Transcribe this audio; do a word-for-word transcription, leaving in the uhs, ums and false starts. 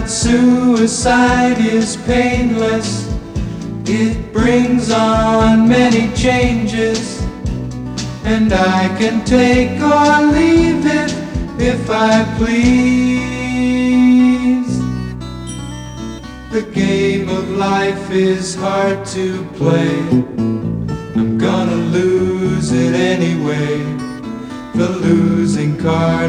that suicide is painless. It brings on many changes, and I can take or leave it if I please. The game of life is hard to play. I'm gonna lose it anyway. The losing card